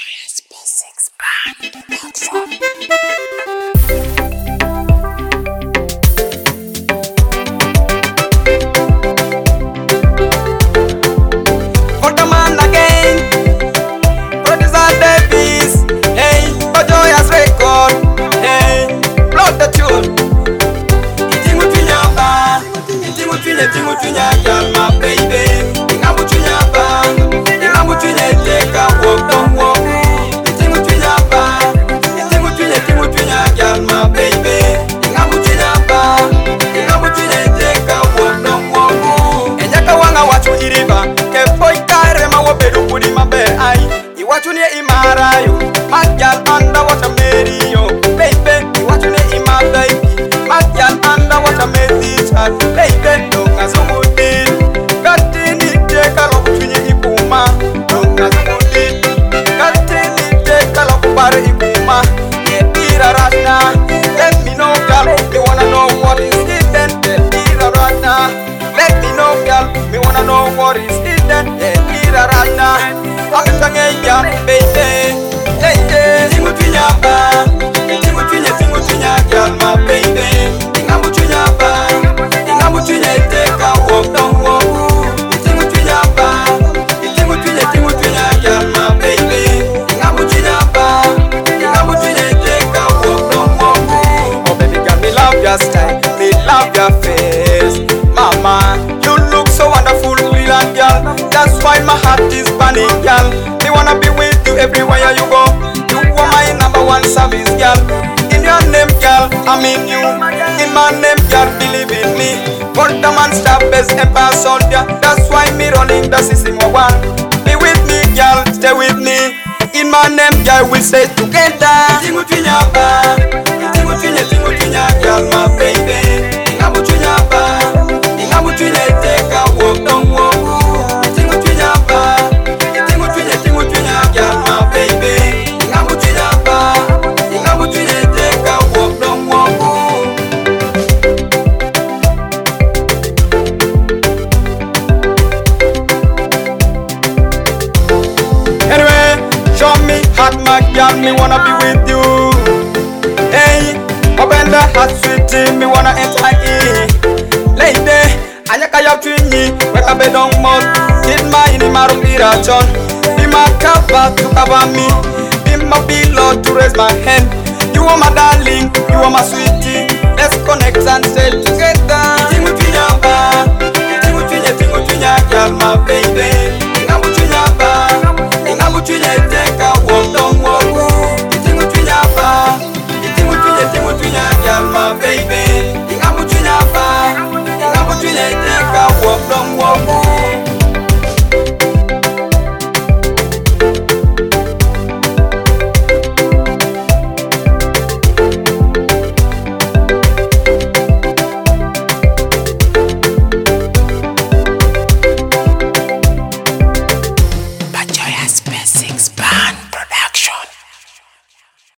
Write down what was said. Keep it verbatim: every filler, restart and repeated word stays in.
S P six Band Production. Iwachune imarayo, magyal under water merio, baby. Iwachune imadai, magyal under water medisha, baby. Donga zumudi, katini teka lokuchunye ipuma, donga zumudi, katini teka lokubare ipuma. Yetira rashna, let me know, girl. Me wanna know what is hidden. Yetira rashna, let me know, girl. Me wanna know what is hidden. Yetira rashna. Akutangenya baby, hey hey. Tingu tunyaba, tingu tunye tingu tunya girl my baby. Tingamu tunyaba, tingamu tunye teka walk down walk. Tingu tunyaba, tingu tunye tingu tunya girl my baby. Tingamu tunyaba, tingamu tunye teka walk down walk. Oh baby girl, me love your style, me love your face, mama. You look so wonderful, brilliant girl. That's why my heart is burning, girl. Me wanna be with you everywhere you go. You are my number one service, girl. In your name, girl, I'm in you. In my name, girl, believe in me. For the man star best empire soldier. That's why me running the system one. Be with me, girl, stay with me. In my name, girl, we stay together. Tingu tunyaba, tingu tunye, tingu tunya, girl, my baby. Ingamu tunyaba, ingamu tunye, teka walk down walk. My girl, me wanna be with you. Hey, open the heart, sweetie, me wanna enter in. Lady, anyaka ya twinyi, weka bedong mouth. Get my in my room, be my cover to cover me. Be my pillow to raise my hand. You are my darling, you are my sweetie. Let's connect and stay together. Tingu tunyaba, tingu tunye, tingu tunya, girl, my baby. Ingamu tunyaba, ingamu tunye, teka walk.